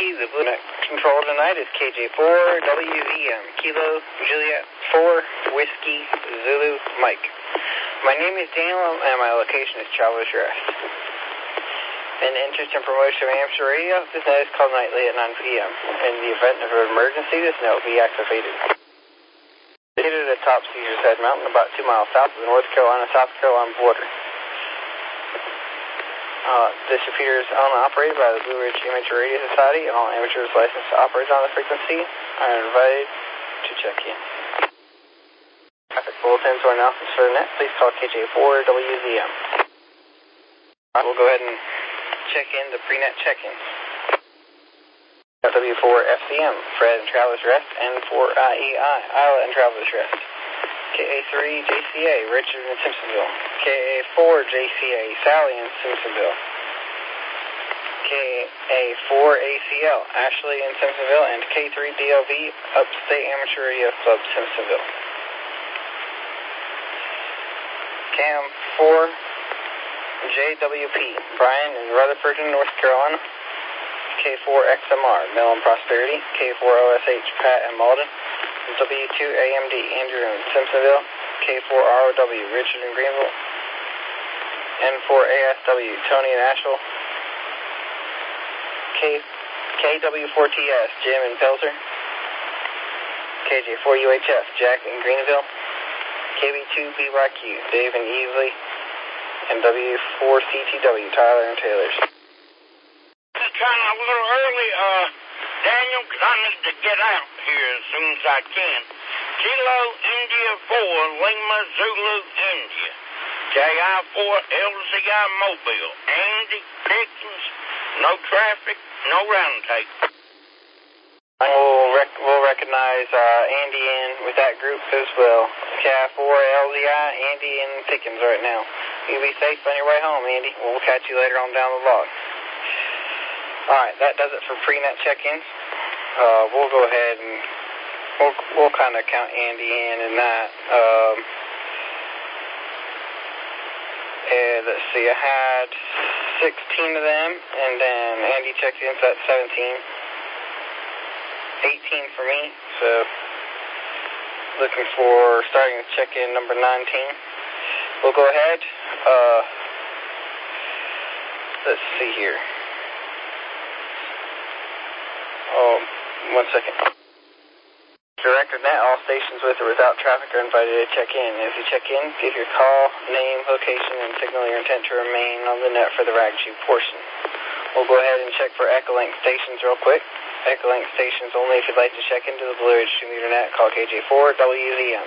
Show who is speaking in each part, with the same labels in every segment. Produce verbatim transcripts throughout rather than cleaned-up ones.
Speaker 1: Whiskey. The Blue Net Control tonight is K J four W Z M, Kilo Juliet four Whiskey Zulu Mike. My name is Daniel and my location is Travelers Rest. In the interest and promotion of amateur radio, this net is called nightly at nine p m In the event of an emergency, this net will be activated. Located at top Caesar's Head Mountain, about two miles south of the North Carolina-South Carolina border. Uh, this repeater is owned and operated by the Blue Ridge Amateur Radio Society, and all amateurs licensed to operate on the frequency are invited to check in. Traffic bulletins or announcements for the net, please call K J four W Z M. Alright, we'll go ahead and check in the pre-net check-ins. W four F C M, Fred and Travelers Rest, N four I E I, Isla and Travelers Rest. K A three J C A, Richard in Simpsonville. K A four J C A, Sally in Simpsonville. K A four A C L, Ashley in Simpsonville. And K three D L V, Upstate Amateur Radio Club, Simpsonville. Cam four J W P, Brian in Rutherford, North Carolina. K four X M R, Mel and Prosperity. K four O S H, Pat and Malden. W two A M D, Andrew in Simpsonville. K four R O W, Richard in Greenville. N four A S W, Tony in Asheville. K, KW four T S, Jim in Pelzer. K J four U H F, Jack in Greenville. K B two B Y Q, Dave in Easley. And W four C T W, Tyler in Taylor's.
Speaker 2: Just kind of a little early, uh, Daniel, because I need to get out here as soon as I can. Kilo India four, Lima Zulu India. J I four L Z I Mobile. Andy Dickens, no traffic, no round take.
Speaker 1: We'll, rec we'll recognize uh, Andy in with that group as well. K I four L Z I, Andy and Pickens right now. You be safe on your way home, Andy. We'll catch you later on down the log. Alright, that does it for pre-net check-ins. Uh, we'll go ahead and we'll, we'll kind of count Andy in and that. Um, and let's see, I had sixteen of them, and then Andy checked in, so that's seventeen. eighteen for me, so looking for starting with check-in number nineteen. We'll go ahead. Uh, let's see here. Oh, one second. Director Net, all stations with or without traffic are invited to check in. If you check in, give your call, name, location, and signal your intent to remain on the net for the rag tube portion. We'll go ahead and check for Echolink stations real quick. Echolink stations only. If you'd like to check into the Blue Ridge two meter net, call K J four W Z M.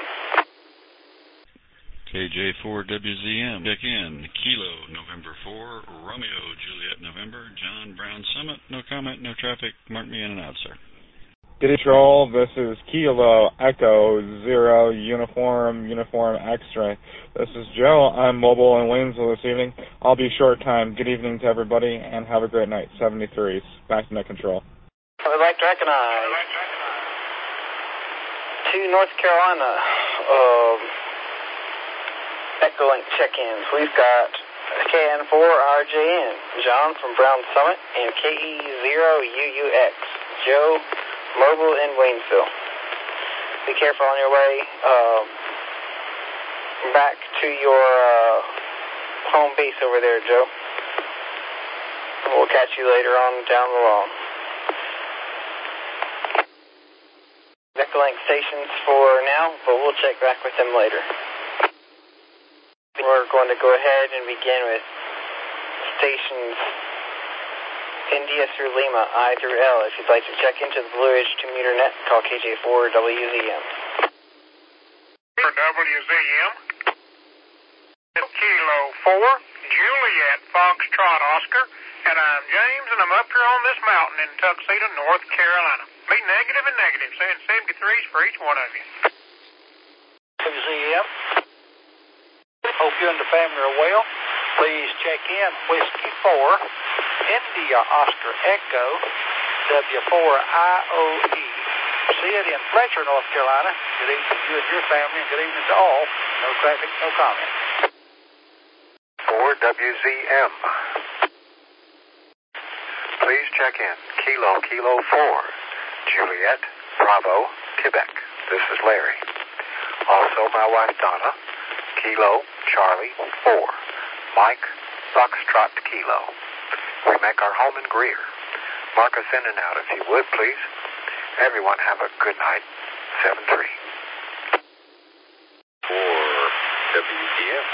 Speaker 3: K J four W Z M, check in. Kilo, November four, Romeo, Juliet, November, John Brown Summit, no comment, no traffic, mark me in and out, sir.
Speaker 4: Good control, this is Kilo, Echo, Zero, Uniform, Uniform, X-Ray. This is Joe, I'm mobile in Waynesville this evening. I'll be short time. Good evening to everybody, and have a great night. seventy-threes, back to net control.
Speaker 1: I'd like to recognize two North Carolina, um, Echolink check-ins. We've got K N four R J N, John from Brown Summit, and K E zero U U X, Joe, mobile in Waynesville. Be careful on your way uh, back to your uh, home base over there, Joe. We'll catch you later on down the lawn. Echolink stations for now, but we'll check back with them later. We're going to go ahead and begin with stations India through Lima, I through L. If you'd like to check into the Blue Ridge two meter net, call K J four W Z M.
Speaker 2: For W Z M, Kilo four, Juliet, Foxtrot, Oscar, and I'm James, and I'm up here on this mountain in Tuxedo, North Carolina. Be negative and negative, saying seventy-threes for each one of you. W Z M, hope you and the family are well. Please check in Whiskey four, India Oscar Echo, W four I O E. See it in Fletcher, North Carolina. Good evening to you and your family, and good evening to all. No traffic, no comment. four W Z M.
Speaker 5: please check in. Kilo, Kilo four, Juliet, Bravo, Quebec. This is Larry. Also, my wife Donna, Kilo, Charlie, four, Mike, Foxtrot, Kilo. We make our home in Greer. Mark us in and out if you would, please. Everyone have a good night. seven three.
Speaker 6: For W T M.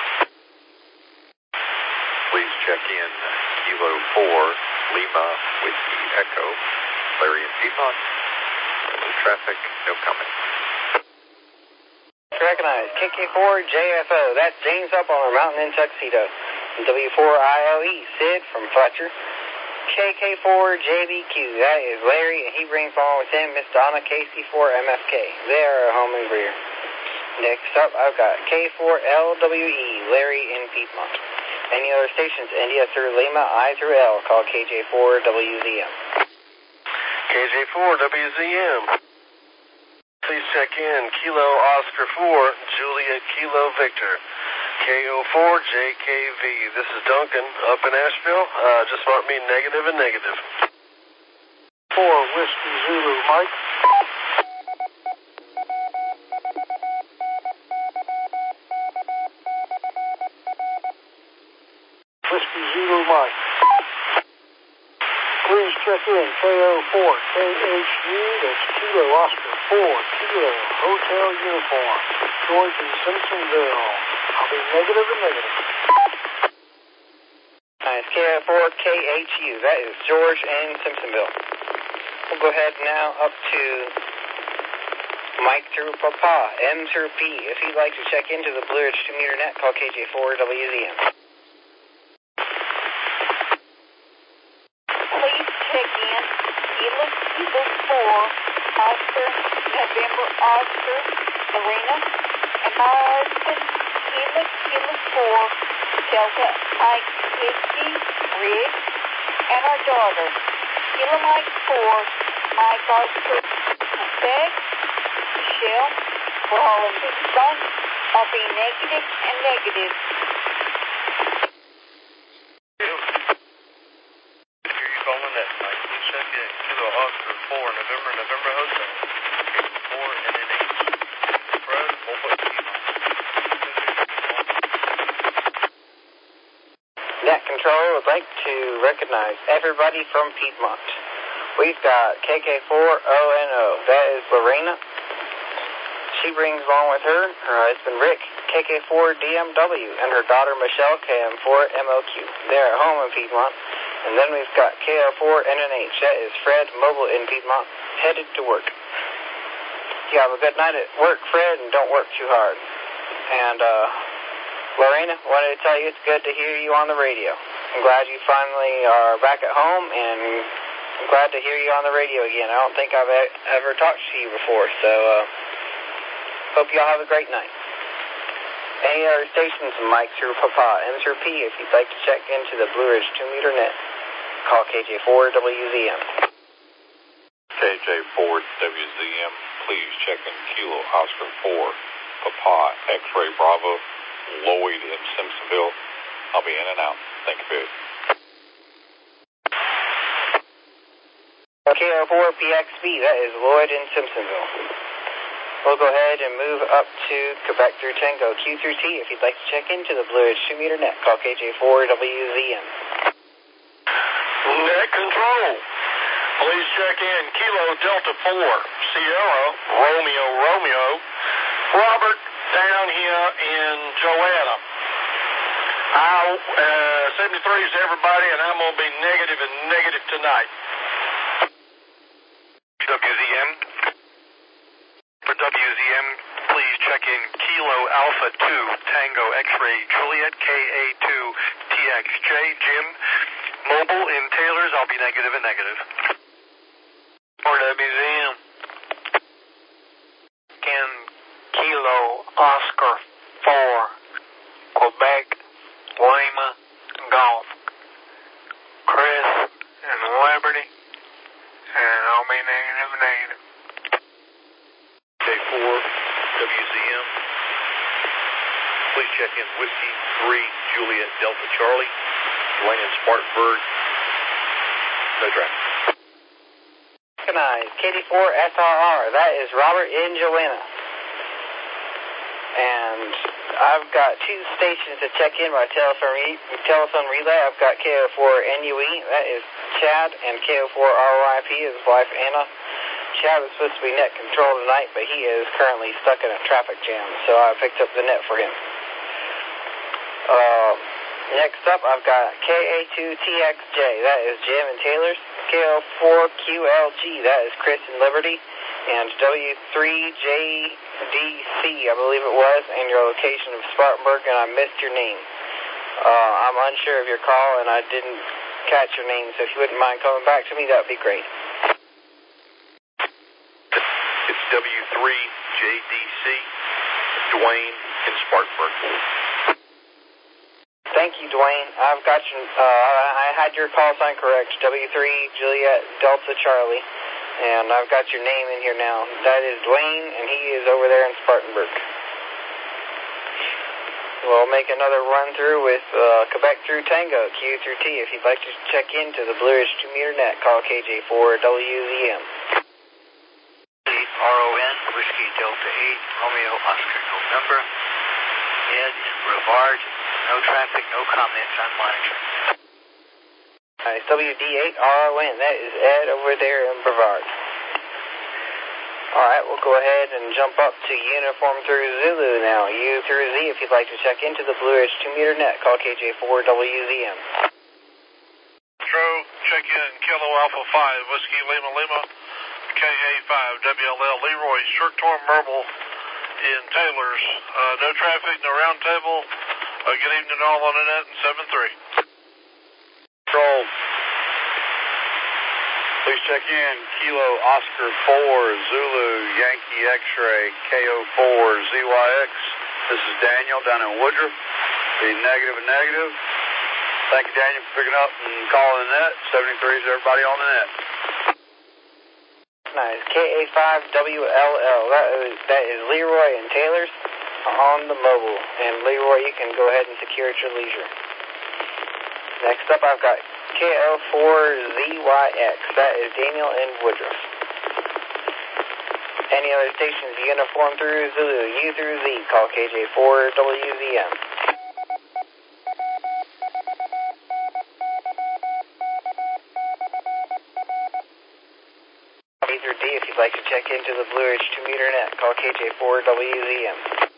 Speaker 6: Please check in Kilo four, Lima, Whiskey, Echo, Larry and Piedmont. No traffic, no comment.
Speaker 1: Recognize K K four J F O. That's James up on our mountain in Tuxedo. W four I L E, Sid from Fletcher. K K four J B Q, that is Larry, and he brings along with him Miss Donna K C four M F K. They are at home in Greer. Next up, I've got K four L W E, Larry in Piedmont. Any other stations, India through Lima, I through L, call K J four W Z M.
Speaker 7: K J four W Z M. Please check in Kilo Oscar four, Juliet Kilo Victor. K O four J K V. This is Duncan up in Asheville. Uh, just mark me negative and negative.
Speaker 2: four Whiskey Zulu, Mike. Whiskey Zulu, Mike. Please check in K O four K H U. That's Kilo Oscar four, Kilo Hotel Uniform, George in Simpsonville. I'll be negative and negative.
Speaker 1: Nice, K O four K H U. That is George in Simpsonville. We'll go ahead now up to Mike through Papa, M through P. If you'd like to check into the Blue Ridge two meter net, call K J four W Z M.
Speaker 8: Please check in Kilo Kilo four, Oscar, November Oscar, Lorena, and my husband, Kilo Kilo four, Delta Mike Whiskey, Rig, and our daughter, Kilo Mike four, Mike Oscar, Beck, Michelle. We're all in big fun. I'll be negative and negative.
Speaker 7: Calling that night. Please check in Kilo Oscar four, November, November Hotel. four N N H. Fred, Volvo,
Speaker 1: Net Control would like to recognize everybody from Piedmont. We've got K K four O N O. That is Lorena. She brings along with her her husband Rick, K K four D M W, and her daughter Michelle, K M four M O Q. They're at home in Piedmont. And then we've got K O four N N H. That is Fred, mobile in Piedmont, headed to work. You have a good night at work, Fred, and don't work too hard. And, uh, Lorena, wanted to tell you it's good to hear you on the radio. I'm glad you finally are back at home, and I'm glad to hear you on the radio again. I don't think I've e- ever talked to you before, so, uh, hope y'all have a great night. Any other stations, Mike through Papa, M through P, if you'd like to check into the Blue Ridge two meter net, call K J four W Z M.
Speaker 6: K J four W Z M, please check in Kilo Oscar four, Papa, X-Ray Bravo, Lloyd in Simpsonville. I'll be in and out. Thank you, Big.
Speaker 1: K O four P X B, that is Lloyd in Simpsonville. We'll go ahead and move up to Quebec through Tango, Q through T. If you'd like to check into the Blue Ridge two meter net, call K J four W Z M.
Speaker 7: Net Control. Please check in Kilo Delta four, Sierra, Romeo, Romeo. Robert, down here in Joanna. I, uh, seventy-three is everybody, and I'm going to be negative and negative tonight.
Speaker 5: W Z M. For W Z M, please check in Kilo Alpha two, Tango X-Ray Juliet, K A two T X J, Jim. Mobile in Taylor's, I'll be negative and negative.
Speaker 2: For W Z M. In Kilo Oscar four, Quebec, Lima, Golf. Chris and Liberty, and I'll be negative and negative.
Speaker 6: K four W Z M, please check in Whiskey three, Juliet Delta Charlie, Land Spartanburg, no traffic.
Speaker 1: Recognize K D four S R R, that is Robert in Joanna. And I've got two stations to check in by telephone, re- telephone relay. I've got K O four N U E, that is Chad, and K O four R Y P is his wife Anna. Chad was supposed to be net control tonight, but he is currently stuck in a traffic jam, so I picked up the net for him. Uh, next up, I've got K A two T X J, that is Jim and Taylor's. K O four Q L G, that is Chris and Liberty. And W three J D C, I believe it was, and your location of Spartanburg, and I missed your name. Uh, I'm unsure of your call, and I didn't catch your name, so if you wouldn't mind coming back to me, that would be great.
Speaker 6: It's W three J D C, Dwayne in Spartanburg.
Speaker 1: Thank you, Dwayne. I've got your, uh, I had your call sign correct, W three Juliet Delta Charlie, and I've got your name in here now. That is Dwayne, and he is over there in Spartanburg. We'll make another run through with uh, Quebec through Tango, Q through T. If you'd like to check into the Blue Ridge two meter net, call K J four W Z M.
Speaker 9: R O N, Whiskey Delta eight, Romeo Oscar November, Ed in Brevard, no traffic, no comments, I'm monitoring.
Speaker 1: Nice, W D eight R O N, that is Ed over there in Brevard. Alright, we'll go ahead and jump up to uniform through Zulu now, U through Z. If you'd like to check into the Blue Ridge two meter net, call K J four W Z M.
Speaker 2: Tro, check in Kilo Alpha five, Whiskey Lima Lima, K A five W L L Leroy, short-term Merble in Taylor's. Uh, no traffic, no round table. Uh, good evening all on the net in seven three.
Speaker 6: Control. Please check in Kilo Oscar four Zulu Yankee X-ray K O four Z Y X. This is Daniel down in Woodruff. Be negative and negative. Thank you, Daniel, for picking up and calling the net. seventy-three is everybody on the net.
Speaker 1: Nice. K A five W L L. That is, that is Leroy and Taylor's on the mobile. And Leroy, you can go ahead and secure at your leisure. Next up, I've got K O four Z Y X. That is Daniel in Woodruff. Any other stations uniform through Zulu, U through Z, call K J four W Z M. A through D, if you'd like to check into the Blue Ridge two meter net, call K J four W Z M.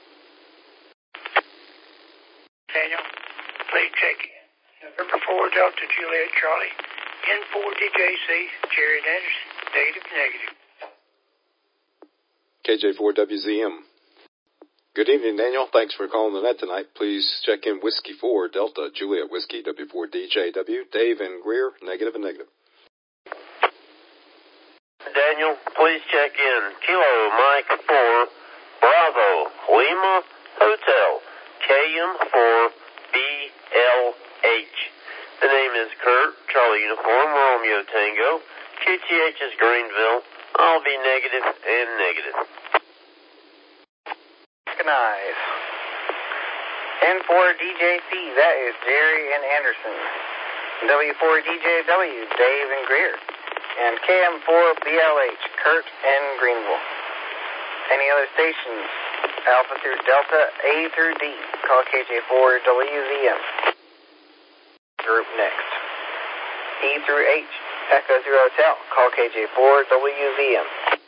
Speaker 9: Daniel, please check in. November four Delta Juliet Charlie, N four D J C, Jared Anderson, negative, negative.
Speaker 10: K J four W Z M. Good evening, Daniel. Thanks for calling the net tonight. Please check in Whiskey four Delta Juliet Whiskey W four D J W, Dave and Greer, negative and negative.
Speaker 7: Daniel, please check in Kilo Mike four Bravo Lima Hotel K M four B L H. The name is Kurt, Charlie Uniform, Romeo Tango. Q T H is Greenville. I'll be negative and negative.
Speaker 1: Recognize. N four D J C, that is Jerry and Anderson. W four D J W, Dave and Greer. And K M four B L H, Kurt and Greenville. Any other stations? Alpha through Delta, A through D, call K J four W Z M. Group next. E through H, Echo through Hotel, call K J four W Z M.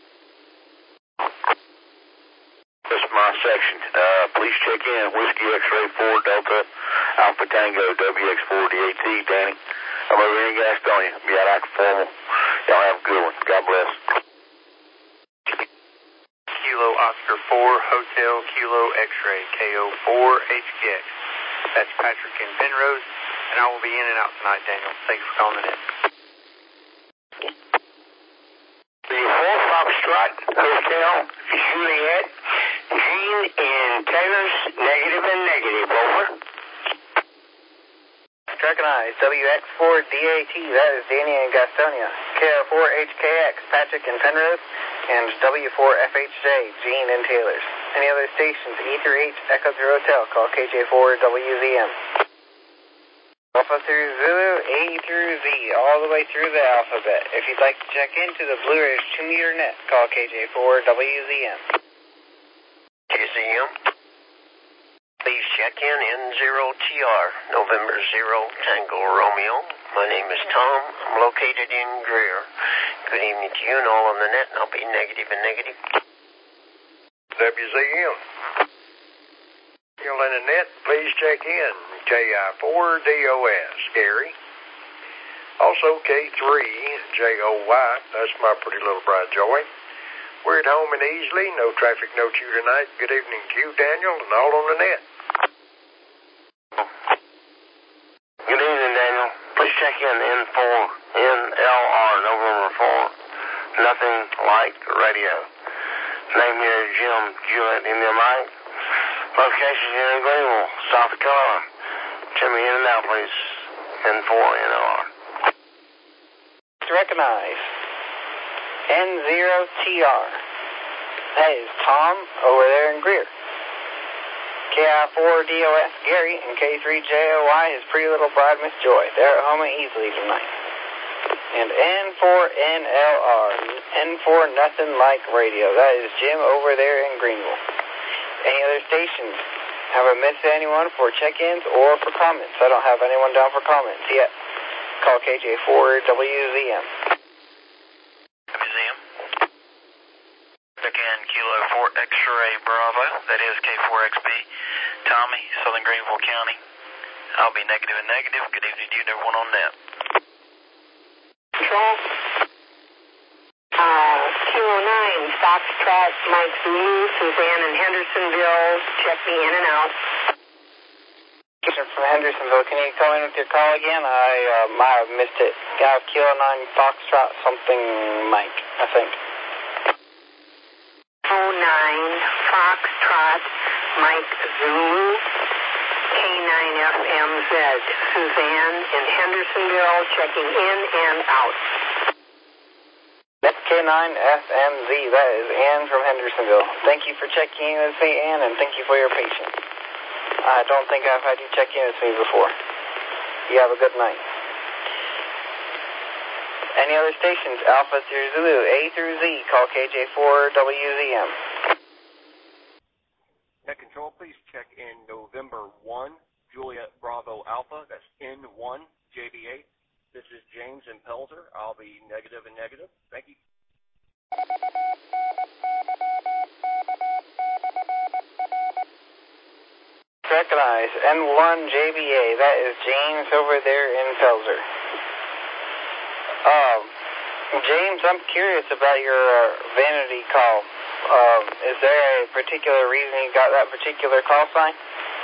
Speaker 7: This is my section. Uh, please check in Whiskey X-Ray four Delta Alpha Tango W X four D A T, Danny. I'm over here in Gastonia. Be out after formal. Y'all have a good one. God bless.
Speaker 9: Kilo Oscar four Hotel Kilo X-Ray K O four H K X. That's Patrick in Penrose, and I will be in and out tonight, Daniel. Thank you for calling in.
Speaker 7: The four Foxtrot Hotel Juliet Gene in Taylor's, negative and negative. Over.
Speaker 1: Recognize W X four D A T, that is Danny in Gastonia. K O four H K X, Patrick in Penrose. And W four F H J, Gene in Taylor's. Any other stations? E through H, Echo through Hotel, call K J four W Z M. Alpha through Zulu, A through Z, all the way through the alphabet. If you'd like to check into the Blue Ridge two meter net, call K J four W Z M.
Speaker 11: K Z M, please check in N zero T R, November zero, Tango Romeo. My name is Tom. I'm located in Greer. Good evening to you and all on the net, and I'll be negative and negative.
Speaker 12: W Z M. You're in the net, please check in. J I four D O S, Gary. Also K three J O Y, that's my pretty little bride Joy. We're at home and easily, no traffic, no chew tonight. Good evening to you, Daniel, and all on the net.
Speaker 11: Good evening, Daniel. Please check in N four N L R, November four. Nothing like radio. Name here is Jim Jewett in the mic. Location here in Greenville, South Dakota. Check me in and out, please. N four N L R.
Speaker 1: To recognize N zero T R. That is Tom over there in Greer. K I four D O S Gary and K three J O Y his pretty little bride Miss Joy. They're at home and easily tonight. And N four N L R. N four Nothing Like Radio. That is Jim over there in Greenville. Any other stations? Have I missed anyone for check-ins or for comments? I don't have anyone down for comments yet. Call K J four W Z M.
Speaker 11: W Z M. Check in Kilo four X-Ray Bravo. That is K four X B. Tommy, Southern Greenville County. I'll be negative and negative. Good evening to you and everyone on net.
Speaker 8: Control. Uh, Kilo nine, Foxtrot, Mike Zulu, Suzanne in Hendersonville. Check me in and out.
Speaker 1: From Hendersonville, can you come in with your call again? I uh, might have missed it. Yeah, Kilo nine, Foxtrot, something Mike, I think.
Speaker 8: oh nine, Foxtrot, Mike Zulu, K nine F M Z, Suzanne in Hendersonville, checking in and out.
Speaker 1: That's K nine F M Z, that is Ann from Hendersonville. Thank you for checking in with me, Ann, and thank you for your patience. I don't think I've had you check in with me before. You have a good night. Any other stations? Alpha through Zulu, A through Z, call K J four W Z M.
Speaker 13: Net Control, please check in November one, Juliet Bravo Alpha, that's N one J B eight. This is James in Pelzer. I'll be negative and negative. Thank you.
Speaker 1: Recognize N one J B A. That is James over there in Pelzer. Um, James, I'm curious about your uh, vanity call. Um, is there a particular reason you got that particular call sign?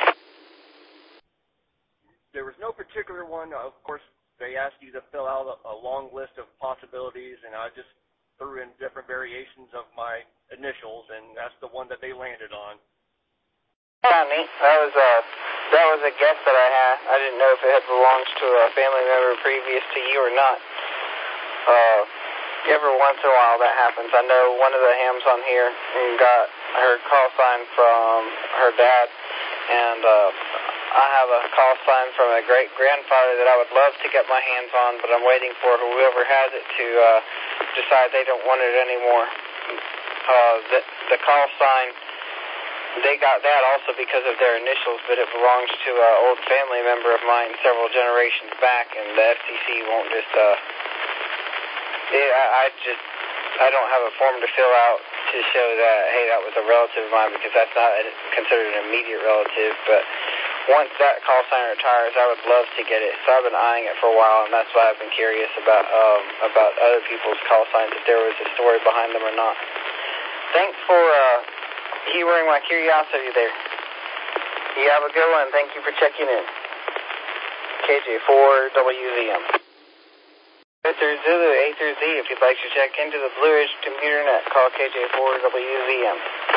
Speaker 13: There was no particular one. Of course, they asked you to fill out a, a long list of possibilities, and I just threw in different variations of my initials, and that's the one that they landed on.
Speaker 1: Yeah, neat. That was a that was a guess that I had. I didn't know if it had belonged to a family member previous to you or not. Uh, every once in a while that happens. I know one of the hams on here got her call sign from her dad, and uh, I have a call sign from a great grandfather that I would love to get my hands on, but I'm waiting for whoever has it to uh, decide they don't want it anymore. Uh, the the call sign. They got that also because of their initials, but it belongs to an old family member of mine several generations back, and the F C C won't just, uh, yeah, I, I just, I don't have a form to fill out to show that, hey, that was a relative of mine, because that's not considered an immediate relative, but once that call sign retires, I would love to get it, so I've been eyeing it for a while, and that's why I've been curious about, um, about other people's call signs, if there was a story behind them or not. Thanks for, uh, humoring my curiosity there. You have a good one. Thank you for checking in. K J four W Z M. A through Zulu, A through Z. If you'd like to check into the Blue Ridge computer net, call K J four W Z M.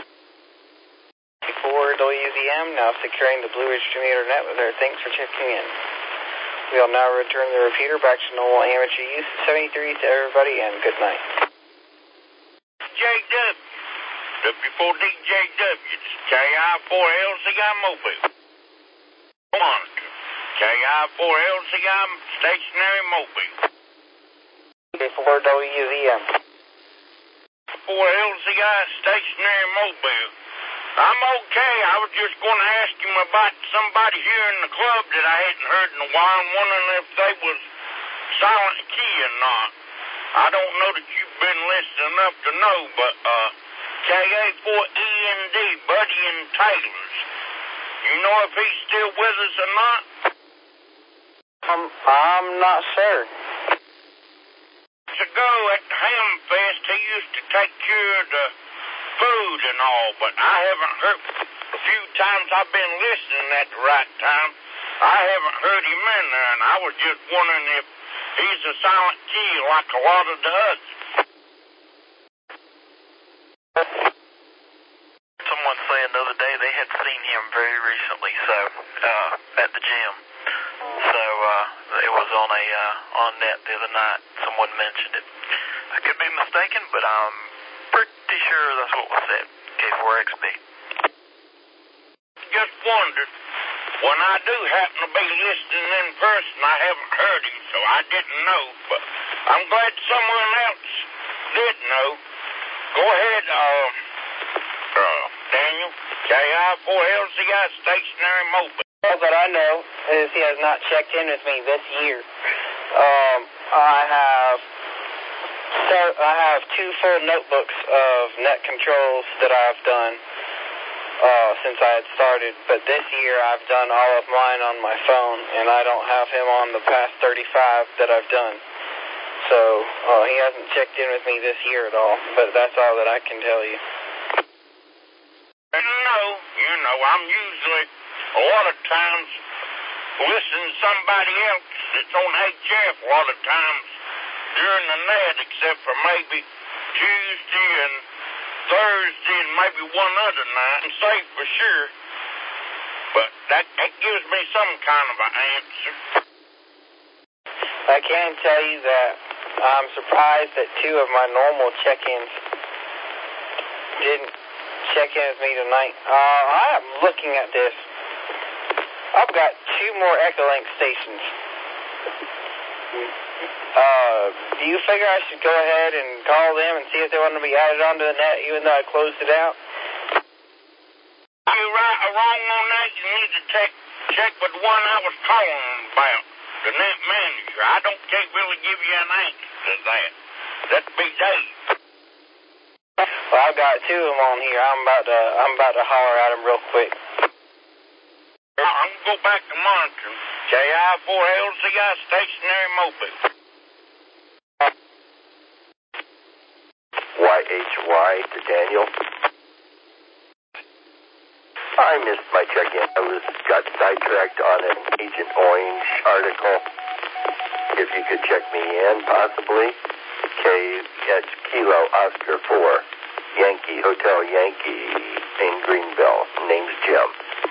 Speaker 1: K J four W Z M now securing the Blue Ridge computer net with our thanks for checking in. We'll now return the repeater back to normal amateur use. seventy-three to everybody, and good night.
Speaker 7: J W. W four D J W, K I four L C I Mobile. Monitor, K I four L C M, stationary mobile.
Speaker 1: K four W Z M.
Speaker 7: four L C I, stationary mobile. I'm okay. I was just going to ask him about somebody here in the club that I hadn't heard in a while and wondering if they was Silent Key or not. I don't know that you've been listening enough to know, but uh, K A four E N D, Buddy and Taylor's. You know if he's still with us or not?
Speaker 1: Um, I'm not sure.
Speaker 7: To go at the Ham Fest, he used to take care of the food and all, but I haven't heard, a few times I've been listening at the right time, I haven't heard him in there, and I was just wondering if he's a Silent Key like a lot of the others.
Speaker 11: Someone saying the other day they had seen him very recently, so, uh, at the gym. So, uh, it was on a, uh, on net the other night. Someone mentioned it. I could be mistaken, but I'm pretty sure that's what was said. K four X B.
Speaker 7: Just wondered, when I do happen to be listening in person, I haven't heard him, so I didn't know, but I'm glad someone else did know. Go ahead, uh, uh, Daniel, K I four L C I, stationary mobile.
Speaker 1: All that I know is he has not checked in with me this year. Um, I have so I have two full notebooks of net controls that I've done uh, since I had started, but this year I've done all of mine on my phone, and I don't have him on the past thirty-five that I've done. So uh, he hasn't checked in with me this year at all, but that's all that I can tell you.
Speaker 7: No, you know, I'm usually a lot of times listen to somebody else that's on H F a lot of times during the net, except for maybe Tuesday and Thursday and maybe one other night, and say for sure. But that, that gives me some kind of an answer.
Speaker 1: I can tell you that I'm surprised that two of my normal check-ins didn't check in with me tonight. Uh, I am looking at this. I've got two more Echolink stations. Uh, do you figure I should go ahead and call them and see if they want to be added onto the net, even though I closed it out?
Speaker 7: You're right or wrong on that. You need to check check with the one I was calling about, the net manager. I don't can't really give you an answer to that. That'd be Dave.
Speaker 1: Well, I've got two of them on here. I'm about to I'm about to holler at them real quick.
Speaker 7: I'm going to go back to monitoring. K I four L C I, stationary mobile.
Speaker 14: Y H Y to Daniel. I missed my check-in. I was got sidetracked on an Agent Orange article. If you could check me in, possibly. K, that's Kilo Oscar four, Yankee Hotel Yankee in Greenville. Name's Jim.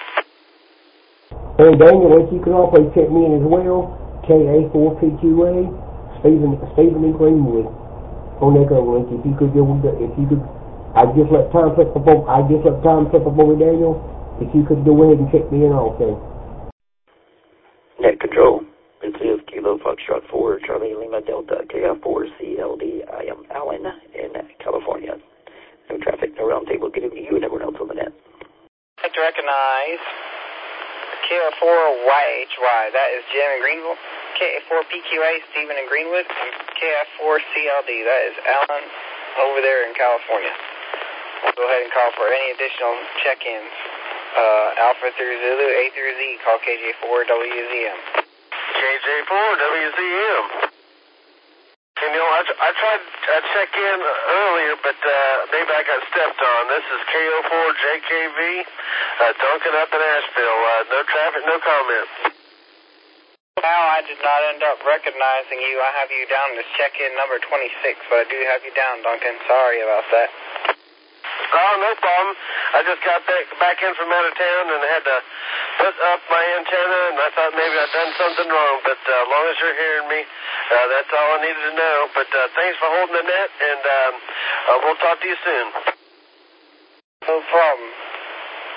Speaker 15: Hey Daniel, if you could also check me in as well, K A four P Q A, Stephen Stephen in Greenwood on Echolink. If you could go, if you could, I just let time slip before I just let time slip before Daniel. If you could go ahead and check me in also.
Speaker 16: Net control. This is Kilo Foxtrot four, Charlie Lima Delta, K F four C L D. I am Alan in California. No traffic, no round table. Good evening to you and everyone else on the net.
Speaker 1: I'd like to recognize K A four Y H Y. That is Jim in Greenville. K A four P Q A, Stephen in Greenwood. And K F four C L D. That is Alan over there in California. We'll go ahead and call for any additional check-ins. Uh, Alpha through Zulu, A through Z, call K J four W Z M.
Speaker 11: K J four W Z M. You know, I, I tried to check in earlier, but uh, maybe I got stepped on. This is K O four J K V, uh, Duncan up in Asheville. Uh, no traffic, no comment.
Speaker 1: Now I did not end up recognizing you. I have you down as check-in number twenty-six, but I do have you down, Duncan. Sorry about that.
Speaker 11: Oh, no problem. I just got back, back in from out of town and had to put up my antenna, and I thought maybe I'd done something wrong. But uh, as long as you're hearing me, uh, that's all I needed to know. But uh, thanks for holding the net, and um, uh, we'll talk to you soon.
Speaker 1: No problem.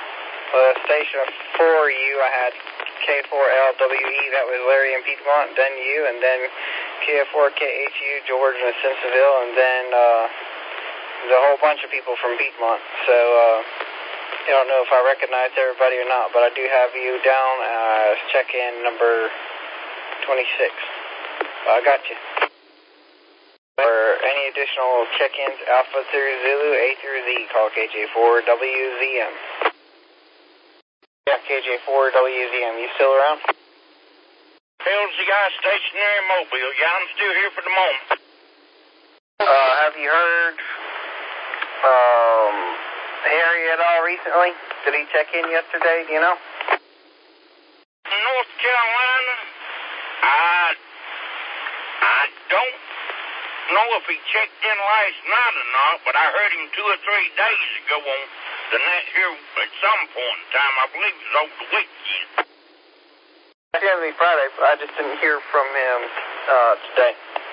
Speaker 1: Uh, station four U, I had K four L W E, that was Larry in Piedmont, then you, and then K four K H U, George in Simpsonville, and then uh, there's a whole bunch of people from Piedmont. So uh, I don't know if I recognize everybody or not, but I do have you down as check-in number twenty-six. I got you. For any additional check-ins, Alpha through Zulu, A through Z, call K J four W Z M. Yeah, K J four W Z M, you still around?
Speaker 7: L Z I stationary mobile. Yeah, I'm still here for the moment.
Speaker 1: Uh, have you heard um, Harry at all recently? Did he check in yesterday, do you know?
Speaker 7: North Carolina, I, I don't know if he checked in last night or not, but I heard him two or three days ago on the net here at some point in time. I believe it was over the weekend.
Speaker 1: Every Friday, but I just didn't hear from him uh, today.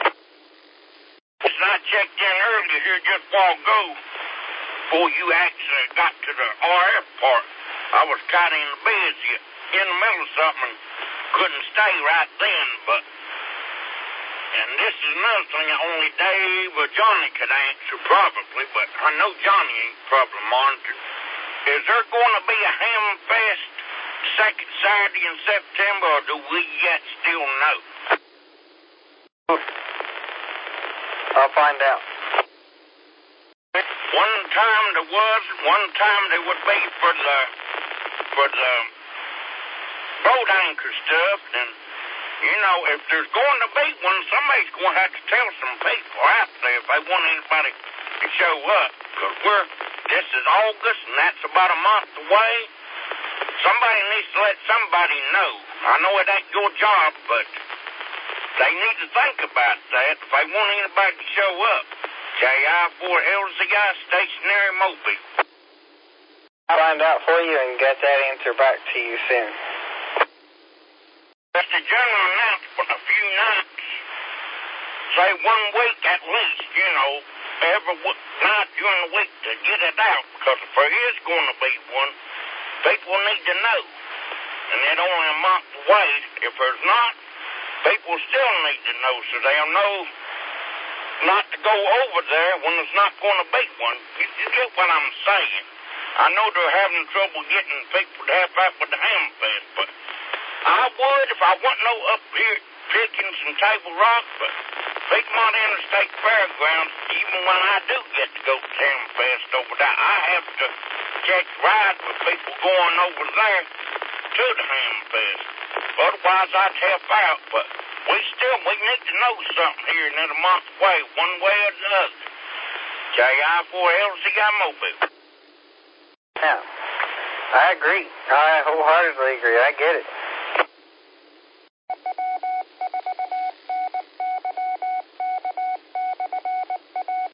Speaker 7: I checked in earlier here just a while ago before you actually got to the R F part. I was kind of in the bed in the middle of something and couldn't stay right then, but and this is another thing that only Dave or Johnny could answer probably, but I know Johnny ain't probably monitored. Is there going to be a ham fest second Saturday in September, or do we yet still know?
Speaker 1: I'll find out.
Speaker 7: One time there was, one time there would be for the for the boat anchor stuff, and you know, if there's going to be one, somebody's going to have to tell some people out there if they want anybody to show up, because we're, this is August, and that's about a month away. Somebody needs to let somebody know. I know it ain't your job, but they need to think about that if they want anybody to show up. J I four L Z I stationary mobile.
Speaker 1: I'll find out for you and get that answer back to you soon.
Speaker 7: That's the general announcement a few nights, say one week at least, you know, every w- night during the week to get it out, because if there is going to be one, people need to know. And it's only a month away. If there's not, people still need to know so they'll know not to go over there when there's not going to be one. You, you get what I'm saying? I know they're having trouble getting people to help out with the ham fest, but I would if I wasn't no up here picking some Table Rock, but Piedmont Interstate Fairgrounds, even when I do get to go to Ham Fest over there, I have to check rides with people going over there to the Ham Fest. Otherwise, I'd help out, but we still, we need to know something here in a month away, one way or the other. J I four L Z I mobile.
Speaker 1: Yeah, I agree. I wholeheartedly agree. I get it.